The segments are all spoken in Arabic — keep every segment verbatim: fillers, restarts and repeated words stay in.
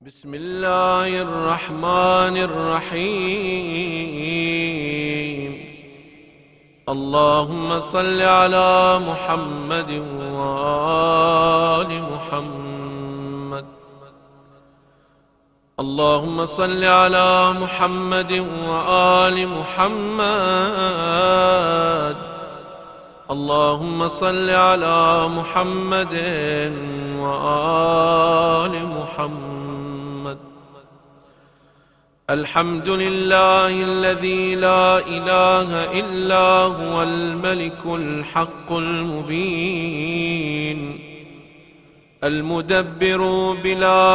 بسم الله الرحمن الرحيم. اللهم صل على محمد وآل محمد. اللهم صل على محمد وآل محمد. اللهم صل على محمد وآل محمد. الحمد لله الذي لا إله إلا هو الملك الحق المبين، المدبر بلا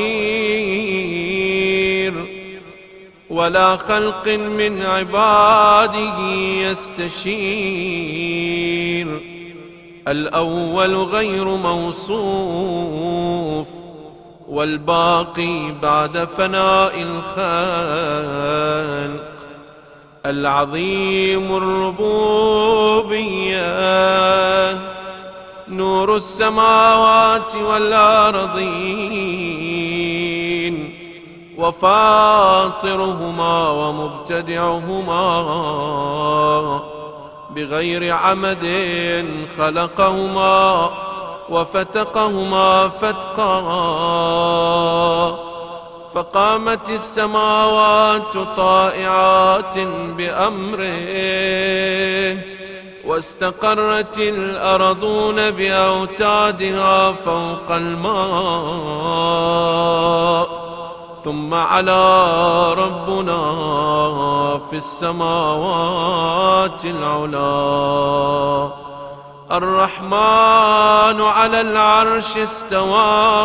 وزير ولا خلق من عباده يستشير، الأول غير موصوف والباقي بعد فناء الخلق، العظيم الربوبية، نور السماوات والأرضين، وفاطرهما ومبتدعهما، بغير عمد خلقهما وفتقهما فتقا، فقامت السماوات طائعات بأمره، واستقرت الأرضون بأوتادها فوق الماء، ثم على ربنا في السماوات العلى. الرحمن على العرش استوى،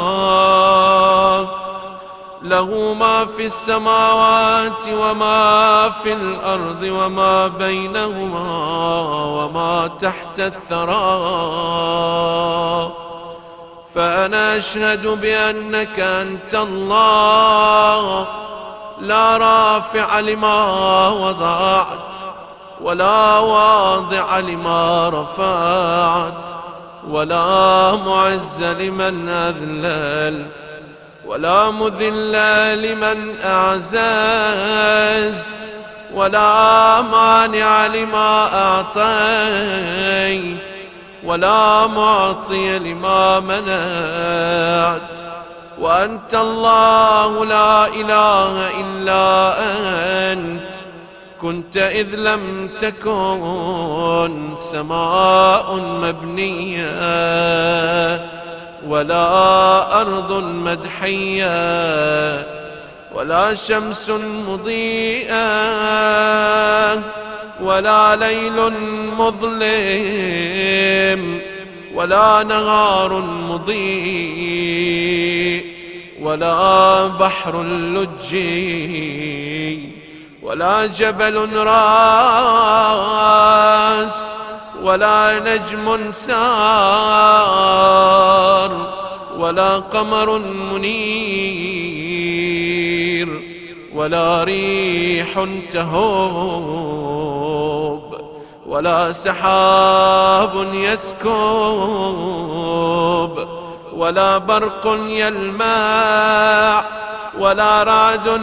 له ما في السماوات وما في الأرض وما بينهما وما تحت الثرى. فأنا أشهد بأنك أنت الله، لا رافع لما وضعت ولا واضع لما رفعت، ولا معز لمن أذللت ولا مذل لمن أعززت، ولا مانع لما أعطيت ولا معطي لما منعت. وأنت الله لا إله إلا أنت، كنت إذ لم تكن سماء مبنية ولا أرض مدحية ولا شمس مضيئة ولا ليل مظلم ولا نهار مضيء ولا بحر لجي ولا جبل راس ولا نجم سار ولا قمر منير ولا ريح تهوب ولا سحاب يسكب ولا برق يلمع ولا رعد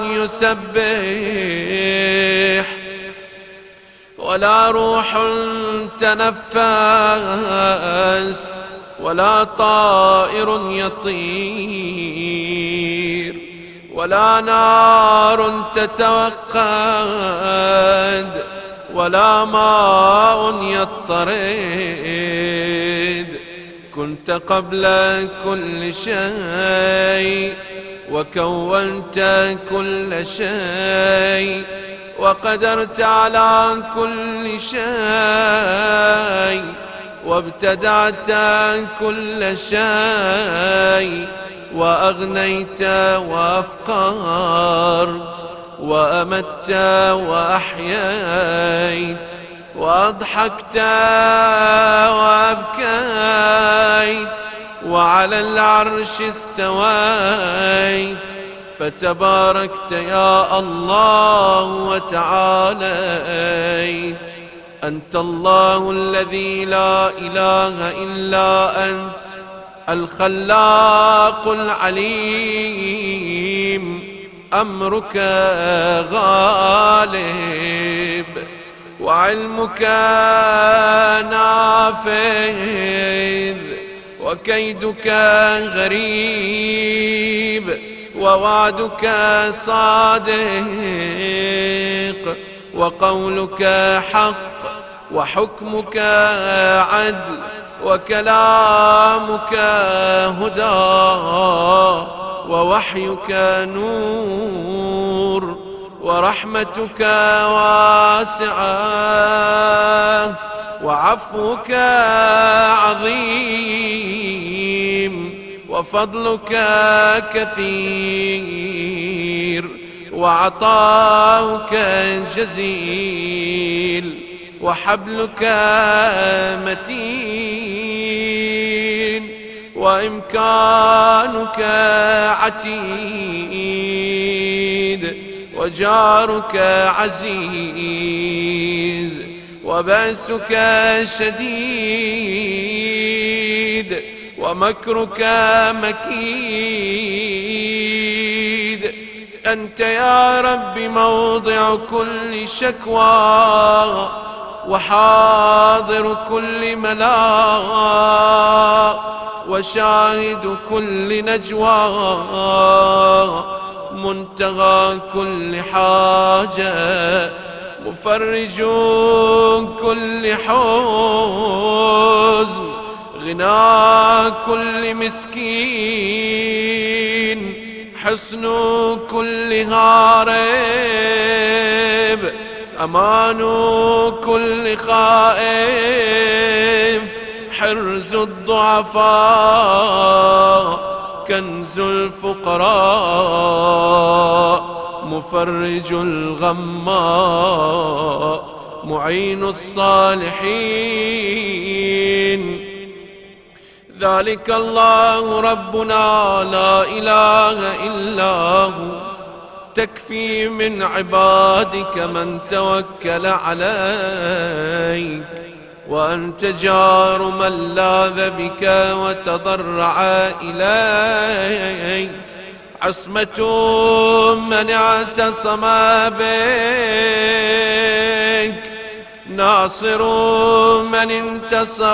يسبح ولا روح تنفس ولا طائر يطير ولا نار تتوقد ولا ماء يضطرد. كنت قبل كل شيء وكونت كل شيء وقدرت على كل شيء وابتدعت كل شيء وأغنيت وأفقرت وأمت وأحييت وأضحكت وأبكيت وعلى العرش استويت. فتباركت يا الله وتعاليت. أنت الله الذي لا إله إلا أنت، الخلاق العليم أمرك غالب وعلمك نافذ وكيدك غريب ووعدك صادق وقولك حق وحكمك عدل وكلامك هدى ووحيك نور ورحمتك واسعة وعفوك عظيم وفضلك كثير وعطاؤك جزيل وحبلك متين وإمكانك عتيد وجارك عزيز وبأسك شديد ومكرك مكيد. أنت يا رب موضع كل شكوى وحاضر كل ملاء وشاهد كل نجوى منتهى كل حاجة مفرج كل حزن غنى كل مسكين حسن كل هارب أمان كل خائف حرز الضعفاء كنز الفقراء مفرج الغماء معين الصالحين. ذلك الله ربنا لا إله إلا هو تكفي من عبادك من توكل عليك وأنت جار من لاذ بك وتضرع إليك عصمة من اعتصم بك ناصر من انتصر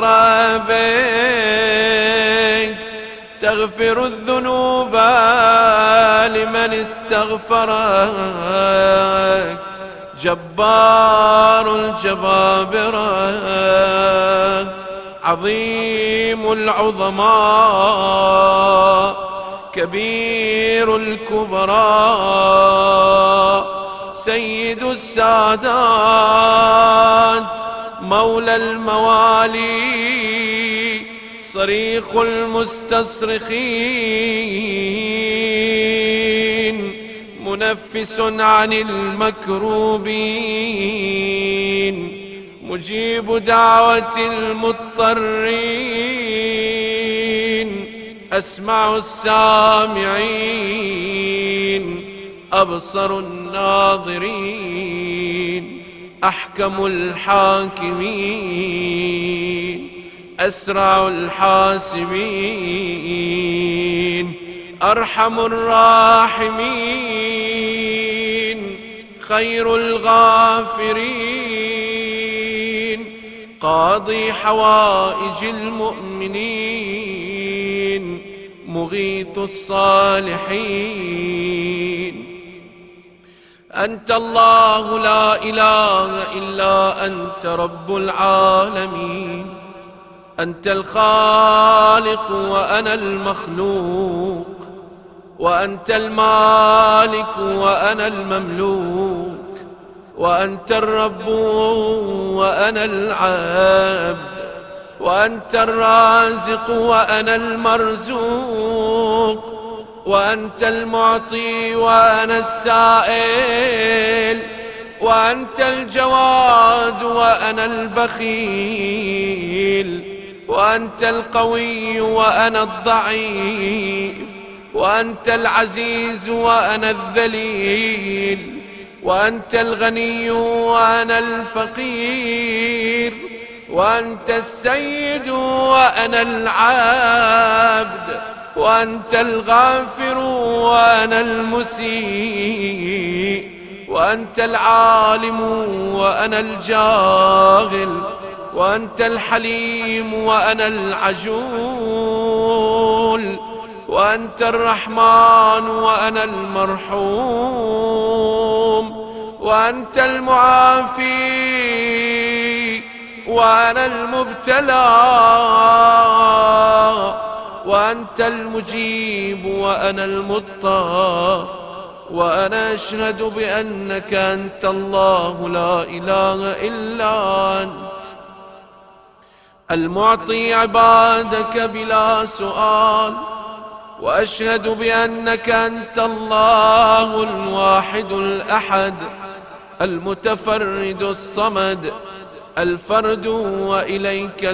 بك تغفر الذنوب لمن استغفرك جبار الجبابرة عظيم العظماء كبير الكبراء سيد السادات مولى الموالي صريخ المستصرخين منفس عن المكروبين مجيب دعوة المضطرين أسمع السامعين أبصر الناظرين أحكم الحاكمين أسرع الحاسبين أرحم الراحمين خير الغافرين قاضي حوائج المؤمنين مغيث الصالحين. أنت الله لا إله إلا أنت رب العالمين أنت الخالق وأنا المخلوق وأنت المالك وأنا المملوك وأنت الرب وأنا العبد وأنت الرازق وأنا المرزوق وأنت المعطي وأنا السائل وأنت الجواد وأنا البخيل وأنت القوي وأنا الضعيف وأنت العزيز وأنا الذليل وأنت الغني وأنا الفقير وأنت السيد وأنا العبد وأنت الغافر وأنا المسيء، وأنت العالم وأنا الجاهل، وأنت الحليم وأنا العجول، وأنت الرحمن وأنا المرحوم، وأنت المعافي وأنا المبتلى، وأنت المجيب وأنا المضطر، وأنا أشهد بأنك أنت الله لا إله إلا أنت، المعطي عبادك بلا سؤال، وأشهد بأنك أنت الله الواحد الأحد المتفرد الصمد الفرد، وإليك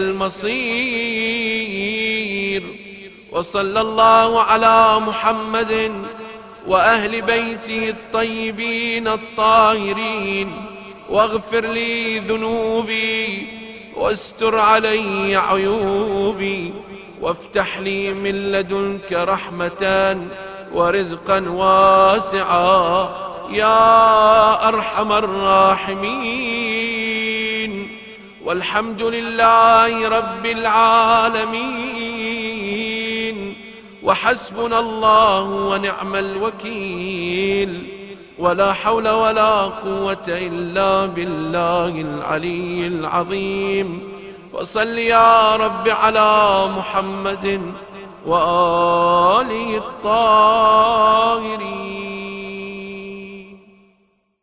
المصير. وصلى الله على محمد وأهل بيته الطيبين الطاهرين، واغفر لي ذنوبي واستر علي عيوبي، وافتح لي من لدنك رحمة ورزقا واسعا يا أرحم الراحمين. والحمد لله رب العالمين، وحسبنا الله ونعم الوكيل، ولا حول ولا قوة إلا بالله العلي العظيم. وصل يا رب على محمد وآله الطاهرين.